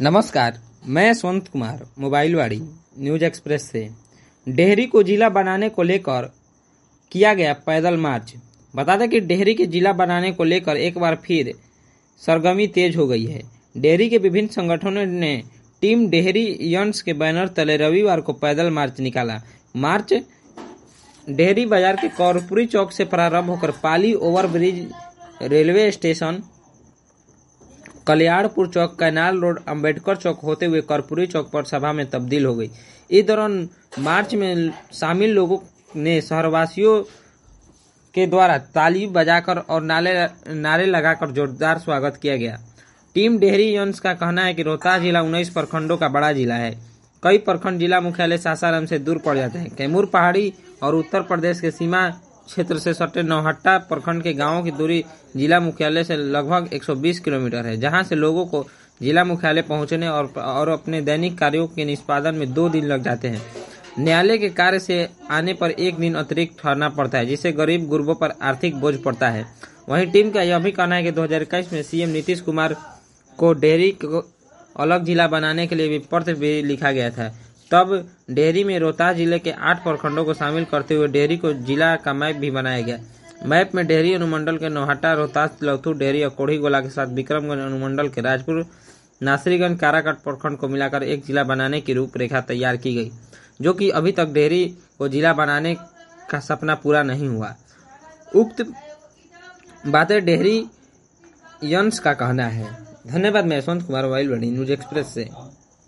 नमस्कार, मैं Yashwant Kumar Mobilewadi news express से। डेहरी को जिला बनाने को लेकर किया गया पैदल मार्च। बता दें कि डेहरी के जिला बनाने को लेकर एक बार फिर सरगर्मी तेज हो गई है। डेहरी के विभिन्न संगठनों ने टीम डेहरियंस के बैनर तले रविवार को पैदल मार्च निकाला। मार्च डेहरी बाजार के कौरपुरी चौक से प्रारंभ होकर Pali overbridge, railway station, Kalyanpur चौक, कैनाल रोड, अंबेडकर चौक होते हुए कर्पूरी चौक पर सभा में तब्दील हो गई। इस दौरान मार्च में शामिल लोगों ने शहरवासियों के द्वारा ताली बजाकर और नारे लगाकर जोरदार स्वागत किया गया। टीम डेहरियंस का कहना है कि रोहतास जिला 19 प्रखंडों का बड़ा जिला है। कई प्रखंड जिला मुख्यालय सासाराम से दूर पड़ जाते हैं। कैमूर पहाड़ी और उत्तर प्रदेश के सीमा क्षेत्र से सटे नौहट्टा प्रखंड के गांवों की दूरी जिला मुख्यालय से लगभग 120 किलोमीटर है, जहां से लोगों को जिला मुख्यालय पहुंचने और अपने दैनिक कार्यों के निष्पादन में 2 दिन लग जाते हैं। न्यायालय के कार्य से आने पर 1 दिन अतिरिक्त ठहरना पड़ता है, जिससे गरीब गुरबों पर आर्थिक बोझ पड़ता है। वहीं टीम का यह भी कहना है कि 2021 में सीएम नीतीश कुमार को डेहरी को अलग जिला बनाने के लिए पत्र भी लिखा गया था। तब डेहरी में रोहतास जिले के 8 प्रखंडों को शामिल करते हुए डेहरी को जिला का मैप भी बनाया गया। मैप में डेहरी अनुमंडल के नौहट्टा, रोहतास, तिलौथू, डेहरी और कोढ़ीगोला के साथ विक्रमगंज अनुमंडल के राजपुर, नासरीगंज, काराकाट प्रखंड को मिलाकर एक जिला बनाने की रूपरेखा तैयार की गई, जो कि अभी तक डेहरी को जिला बनाने का सपना पूरा नहीं हुआ। उक्त बातें डेहरियंस का कहना है। धन्यवाद। मैं यशवंत कुमार मोबाइलवाड़ी न्यूज एक्सप्रेस से।